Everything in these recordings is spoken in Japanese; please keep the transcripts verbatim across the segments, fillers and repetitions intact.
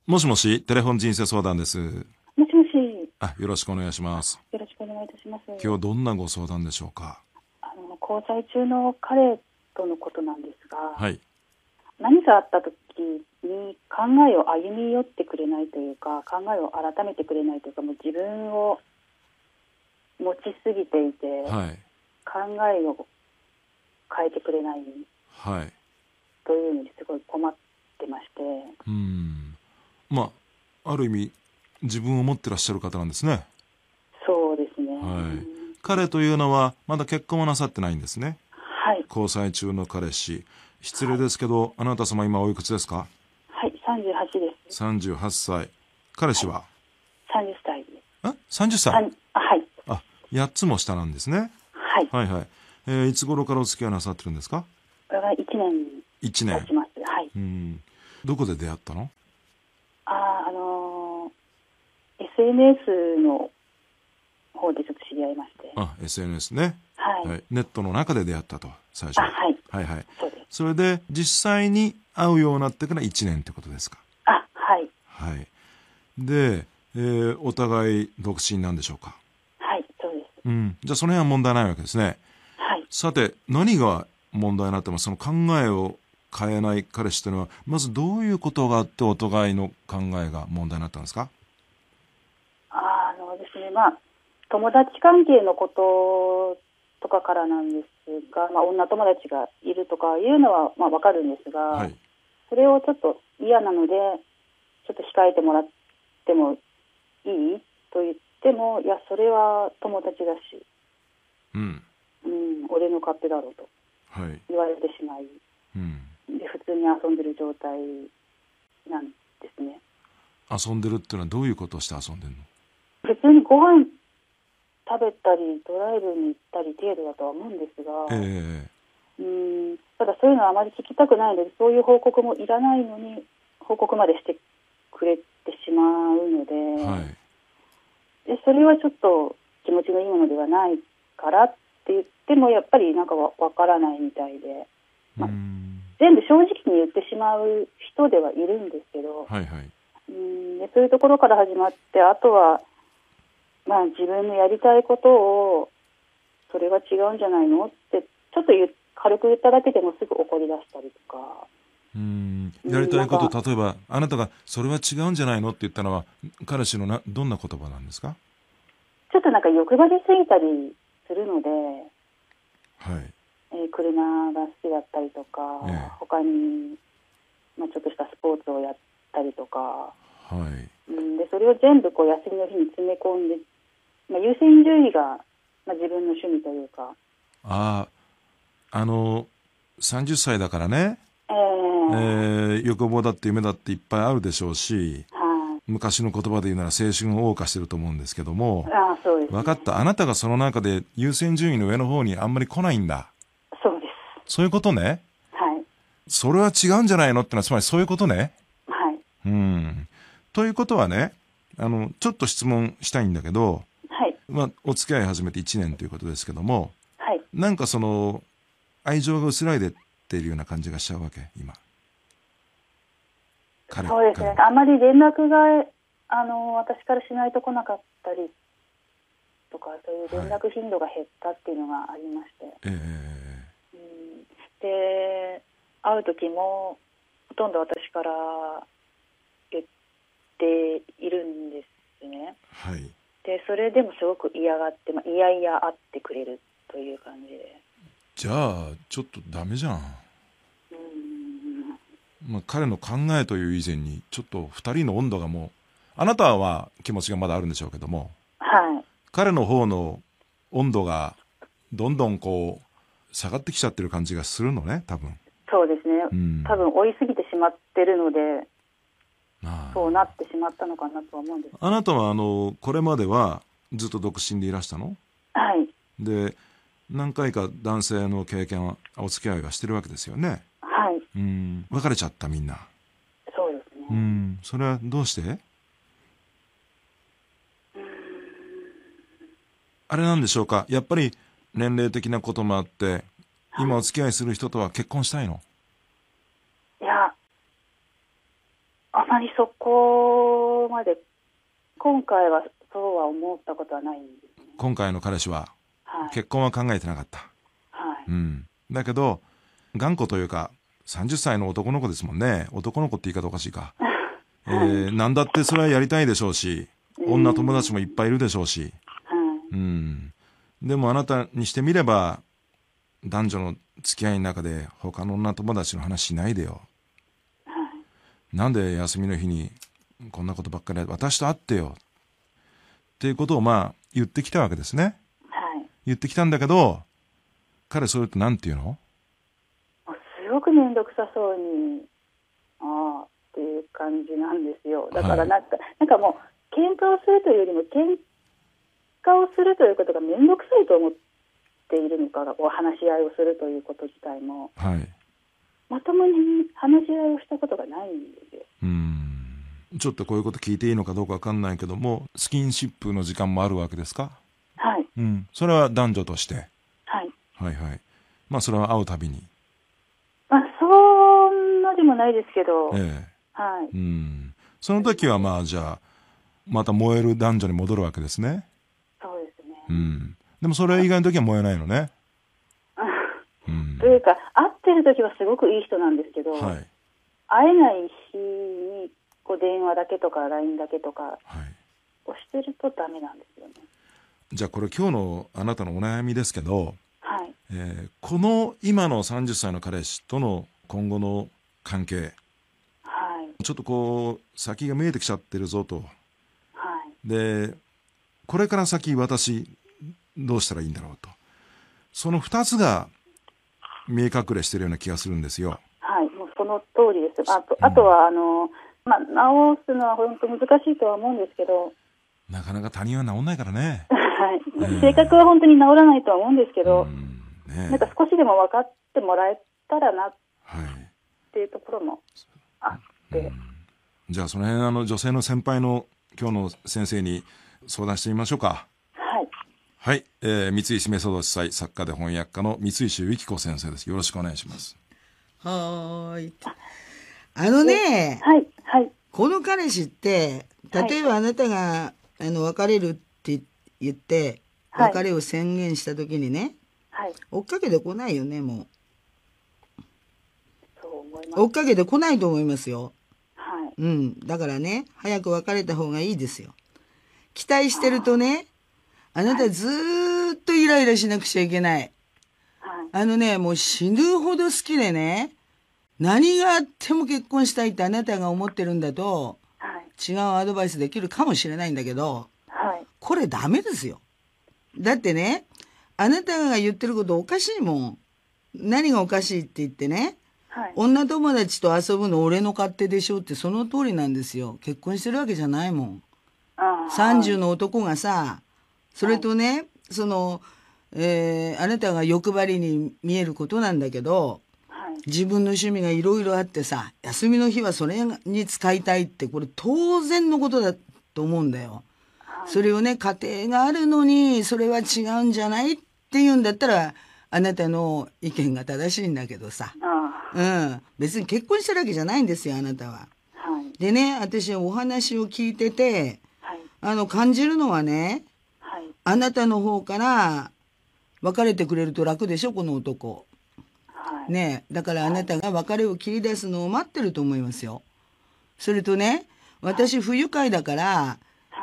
もしもし、テレフォン人生相談です。 もしもし。 あ、よろしくお願いします。 よろしくお願いいたします。 今日どんなご相談でしょうか。 あの交際中の彼とのことなんですが、 はい。 何かあった時に考えを歩み寄ってくれないというか、考えを改めてくれないというか、もう自分を持ちすぎていて、 はい。 考えを変えてくれないはい。 というのにすごい困ってまして。 うーん。まあ、ある意味自分を持ってらっしゃる方なんですね。 そうですね。 はい。彼というのはまだ結婚はなさってないんですね。 はい。 交際中の彼氏。失礼ですけど、はい、あなた様今おいくつですか。 はい、さんじゅうはちです。 さんじゅうはっさい。彼氏は、はい、 さんじゅっさいです。 あ、さんじゅっさい。 あ、はい。 あ、やっつも下なんですね。 はい。 はいはい。えー、いつ頃からお付き合いなさってるんですか。 これがいちねんいちねん経ちます。はい。 うん。どこで出会ったの。 あ、あのー、エスエヌエス の方でちょっと知り合いまして。 あ、エスエヌエス ね。 はい。はい、 ネットの中で出会ったと、最初は。 はい。 はいはい。 そうです。 それで実際に会うようになってからいちねんってことですか。 あ、はい。 はい。で、えー、お互い独身なんでしょうか。 はい、そうです。 うん。じゃあその辺は問題ないわけですね。 はい。 さて、何が問題になってます。その考えを変えない彼氏というのは、まずどういうことがあってお互いの考えが問題になったんですか。 あのですね、まあ友達関係のこととかからなんですが、まあ、女友達がいるとかいうのはまあわかるんですが、 はい、 それをちょっと嫌なのでちょっと控えてもらってもいいと言っても、いやそれは友達だし、 うん、 うん、俺の勝手だろうと言われてしまい、はい、うん、で普通に遊んでる状態なんですね。 遊んでるっていうのはどういうことをして遊んでるの。 普通にご飯食べたりドライブに行ったり程度だとは思うんですが、 えー、うん、ただそういうのはあまり聞きたくないので、そういう報告もいらないのに報告までしてくれてしまうので、はい、でそれはちょっと気持ちのいいものではないからって言ってもやっぱりなんかわからないみたいで、まあ、全部正直に言ってしまう人ではいるんですけど、 はいはい、 うんでそういうところから始まって、あとはまあ、自分のやりたいことをそれは違うんじゃないのってちょっと言軽く言っただけでもすぐ怒り出したりとか。 うーんやりたいこと、例えばあなたがそれは違うんじゃないのって言ったのは彼氏のなどんな言葉なんですか。 ちょっとなんか欲張りすぎたりするので、 はいえー、車が好きだったりとか、ええ、他に、まあ、ちょっとしたスポーツをやったりとか、はい、うんでそれを全部こう休みの日に詰め込んで、まあ、優先順位が、まあ、自分の趣味というか。 ああ、あのさんじゅっさいだからね、 えーえー、欲望だって夢だっていっぱいあるでしょうし、はあ、昔の言葉で言うなら青春を謳歌してると思うんですけども、 あ、そうですね、 分かった。あなたがその中で優先順位の上の方にあんまり来ないんだ。 そうです。 そういうことね。 はい。 それは違うんじゃないのってのはつまりそういうことね。 はい。 うん。ということはね、あのちょっと質問したいんだけど、 はい、 まあ、お付き合い始めていちねんということですけども、 はい、 なんかその愛情が薄らいでっているような感じがしちゃうわけ今。彼そうですね。あまり連絡があの私からしないと来なかったりとか、そういう連絡頻度が減ったっていうのがありまして、はい、えー、うんで会う時もほとんど私から言っているんですね。 はい。 でそれでもすごく嫌がって、まあ、いやいや会ってくれるという感じで。 じゃあちょっとダメじゃん。うん、まあ、彼の考えという以前にちょっとふたりの温度がもう、あなたは気持ちがまだあるんでしょうけども、 はい、 彼の方の温度がどんどんこう下がってきちゃってる感じがするのね、多分。 そうですね、うん、多分追いすぎてしまってるので、ああ、そうなってしまったのかなとは思うんです。 あなたはあのこれまではずっと独身でいらしたの？ はい。 で何回か男性の経験はお付き合いはしてるわけですよね。 はい。 うん、別れちゃったみんな。 そうですね。 うん、それはどうして？うーん、あれなんでしょうか。やっぱり年齢的なこともあって、今お付き合いする人とは結婚したいの？ いや、あままりそこまで今回はそうは思ったことはないんですね。 今回の彼氏は、はい、結婚は考えてなかった、 はい、 うん、だけど頑固というかさんじゅっさいの男の子ですもんね。男の子って言い方おかしいか、えー、何だってそれはやりたいでしょうし、女友達もいっぱいいるでしょうし、うん、でもあなたにしてみれば男女の付き合いの中で他の女友達の話しないでよ、 はい、 なんで休みの日にこんなことばっかり私と会ってよっていうことをまあ言ってきたわけですね、 はい、 言ってきたんだけど彼それってなんて言うの？ すごく面倒くさそうにああっていう感じなんですよ。だからなんか、はい、なんかもう喧嘩をするというよりも喧嘩をするということが面倒くさいと思っているのか、お話し合いをするということ自体も、 はい、 まともに話し合いをしたことがないんですよ。 うーん、ちょっとこういうこと聞いていいのかどうかわかんないけども、スキンシップの時間もあるわけですか？ はい、 うん、それは男女として、 はい、 はいはい、まあそれは会うたびに、 まあそんなでもないですけど、 ええ、 はい、 うん、その時はまあじゃあまた燃える男女に戻るわけですね。 そうですね、 うん、でもそれ以外の時は燃えないのね。 うん、というか会ってる時はすごくいい人なんですけど、はい、会えない日にこう電話だけとか ライン だけとかをしてるとダメなんですよね。 じゃあこれ今日のあなたのお悩みですけど、 はい、 えー、この今のさんじゅっさいの彼氏との今後の関係、 はい、 ちょっとこう先が見えてきちゃってるぞと、 はい、 でこれから先私どうしたらいいんだろうと、そのふたつが見え隠れしてるような気がするんですよ。 はい、もうその通りです。あと、うん、あとはあの、まあ、直すのは本当難しいとは思うんですけど、 なかなか他人は治んないからね。 はい、えー、性格は本当に治らないとは思うんですけど、 うんね、 なんか少しでも分かってもらえたらなっはい、 ていうところもあって、うん、 じゃあその辺あの女性の先輩の今日の先生に相談してみましょうか。 はい、 はい、えー、三石メソド司祭作家で翻訳家の三石由紀子先生です。よろしくお願いします。 はーい。あのね、 はいはい、 この彼氏って例えばあなたが、はい、あの別れるって言って別れを宣言した時にね、はい、追っかけてこないよね。もうそう思います。 追っかけてこないと思いますよ。 はい、 うん、だからね早く別れた方がいいですよ。期待してるとね、あなたずーっとイライラしなくちゃいけない。はい、あのね、もう死ぬほど好きでね、何があっても結婚したいってあなたが思ってるんだと、はい、違うアドバイスできるかもしれないんだけど、はい、これダメですよ。だってね、あなたが言ってることおかしいもん。何がおかしいって言ってね、はい、女友達と遊ぶの俺の勝手でしょってその通りなんですよ。結婚してるわけじゃないもん。さんじゅうの男がさ、それとね、はい、その、えー、あなたが欲張りに見えることなんだけど、はい、自分の趣味がいろいろあってさ、休みの日はそれに使いたいってこれ当然のことだと思うんだよ。はい、それをね、家庭があるのにそれは違うんじゃないって言うんだったらあなたの意見が正しいんだけどさ、うん、別に結婚してるわけじゃないんですよあなたは。はい、でね、私お話を聞いてて、はい、あの感じるのはね、はい、あなたの方から別れてくれると楽でしょこの男、はい、ね、だからあなたが別れを切り出すのを待ってると思いますよ。それとね、私不愉快だから、はい、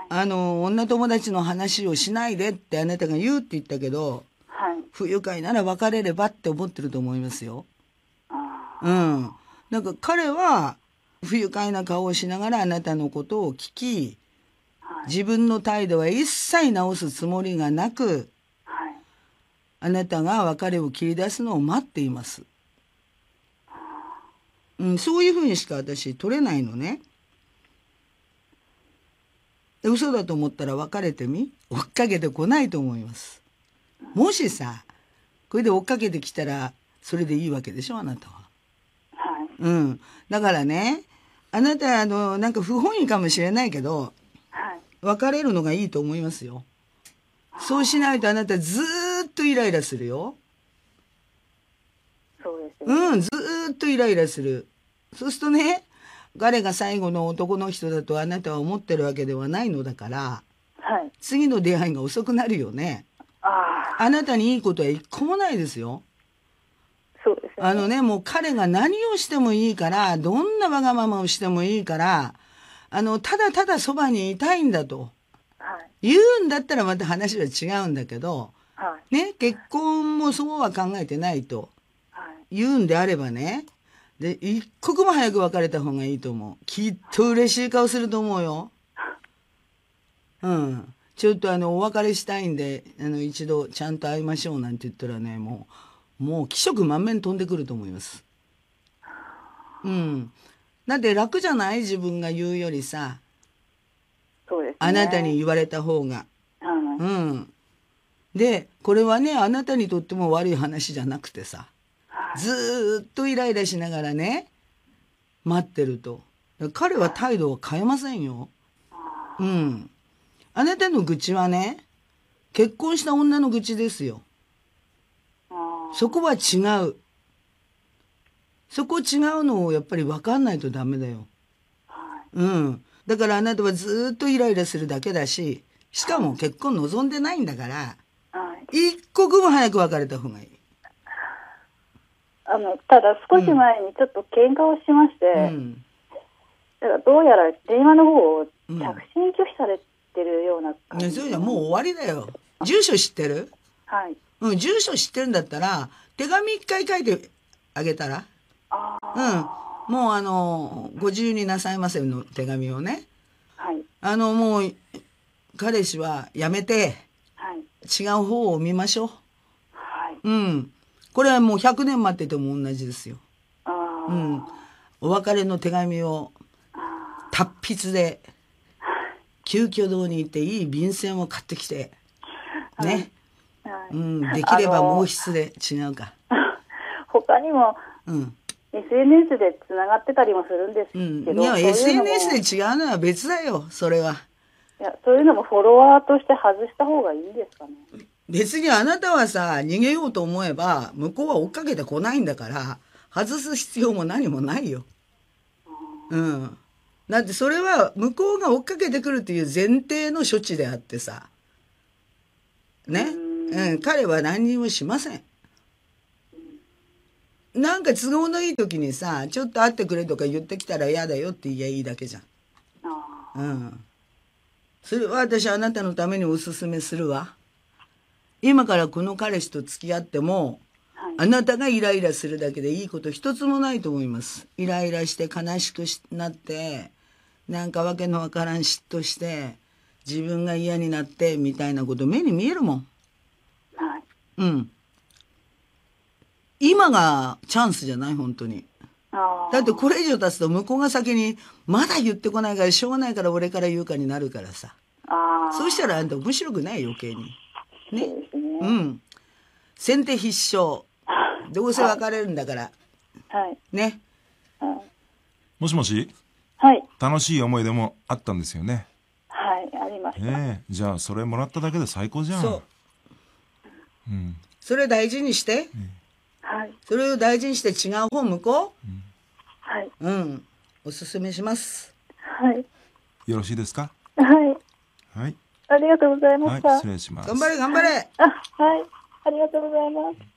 あの女友達の話をしないでってあなたが言うって言ったけど、はい、不愉快なら別れればって思ってると思いますよ。うん。なんか彼は不愉快な顔をしながらあなたのことを聞き、はい、自分の態度は一切直すつもりがなく、はい、あなたが別れを切り出すのを待っています。うん、そういうふうにしか私取れないのね。嘘だと思ったら別れてみ、追っかけてこないと思います。もしさ、これで追っかけてきたらそれでいいわけでしょあなたは。はい、うん。だからね、あなたあのなんか不本意かもしれないけど、はい、別れるのがいいと思いますよ。そうしないとあなたずーっとイライラするよ。 そうですね。 うん、ずーっとイライラする。そうするとね、 彼が最後の男の人だとあなたは思ってるわけではないのだから、 はい、 次の出会いが遅くなるよね。 ああなたにいいことは一個もないですよ。 そうですね。 あのね、もう彼が何をしてもいいから、どんなわがままをしてもいいから、あの、ただただそばにいたいんだと。 はい、 言うんだったらまた話は違うんだけど、 はい、 ね、結婚もそうは考えてないと。 はい、 言うんであればね、で、一刻も早く別れた方がいいと思う。きっと嬉しい顔すると思うよ。うん。ちょっとあの、お別れしたいんで、あの、一度ちゃんと会いましょうなんて言ったらね、もう、もう気色満々飛んでくると思います。うん。だって楽じゃない？自分が言うよりさ。 そうですね。 あなたに言われた方が。 はい、 うん。で、これはね、あなたにとっても悪い話じゃなくてさ。ずーっとイライラしながらね、待ってると。彼は態度を変えませんよ。うん。あなたの愚痴はね、結婚した女の愚痴ですよ。そこは違う。そこ違うのをやっぱり分かんないとダメだよ。うん。だからあなたはずーっとイライラするだけだし、しかも結婚望んでないんだから、一刻も早く別れた方がいい。 あのただ少し前にちょっと喧嘩をしまして、うん、だからどうやら電話の方を着信拒否されてるような感じ、 うん、そうじゃもう終わりだよ。住所知ってる？ はい、 うん、住所知ってるんだったら手紙一回書いてあげたら、 あうん、もうあのご自由になさいませの手紙をね、 はい、 あのもう彼氏はやめて、 はい、 違う方を見ましょう。 はい、 うん。これはもうひゃくねん待ってても同じですよ。 あ、 うん。お別れの手紙を達筆で急遽堂に行っていい便箋を買ってきてね、はい、うん、できれば毛筆で違うか。 他にも、 うん、 エスエヌエス でつながってたりもするんですけど、うん、いや エスエヌエス で違うのは別だよ。それは。 いや、そういうのもフォロワーとして外した方がいいんですかね。 別にあなたはさ、逃げようと思えば向こうは追っかけてこないんだから外す必要も何もないよ。うん。だってそれは向こうが追っかけてくるっていう前提の処置であってさ、ね、うん、彼は何にもしません。なんか都合のいい時にさ、ちょっと会ってくれとか言ってきたら嫌だよって言えばいいだけじゃん。うん。それは私あなたのためにおすすめするわ。今からこの彼氏と付き合っても、はい、あなたがイライラするだけでいいこと一つもないと思います。イライラして悲しくなって、なんかわけのわからん嫉妬して、自分が嫌になってみたいなこと目に見えるもん。 はい。 うん。今がチャンスじゃない本当に。 あだってこれ以上経つと向こうが先にまだ言ってこないからしょうがないから俺から言うかになるからさ。 あそうしたらあんた面白くない余計に。ね。 そうですね。 うん。先手必勝。どうせ別れるんだから。 はい。 ね。 はい、 もしもし。 はい。 楽しい思い出もあったんですよね。 はい、ありました。 ええ、じゃあそれもらっただけで最高じゃん。 そう。 うん。 それ大事にして。 うんはい、 それを大事にして違う方向こう、 うん、はい、 うん、おすすめします。 はい。 よろしいですか。 はい。 はい。 ありがとうございました。 はい、失礼します。 頑張れ頑張れ。 あ、はい、ありがとうございます。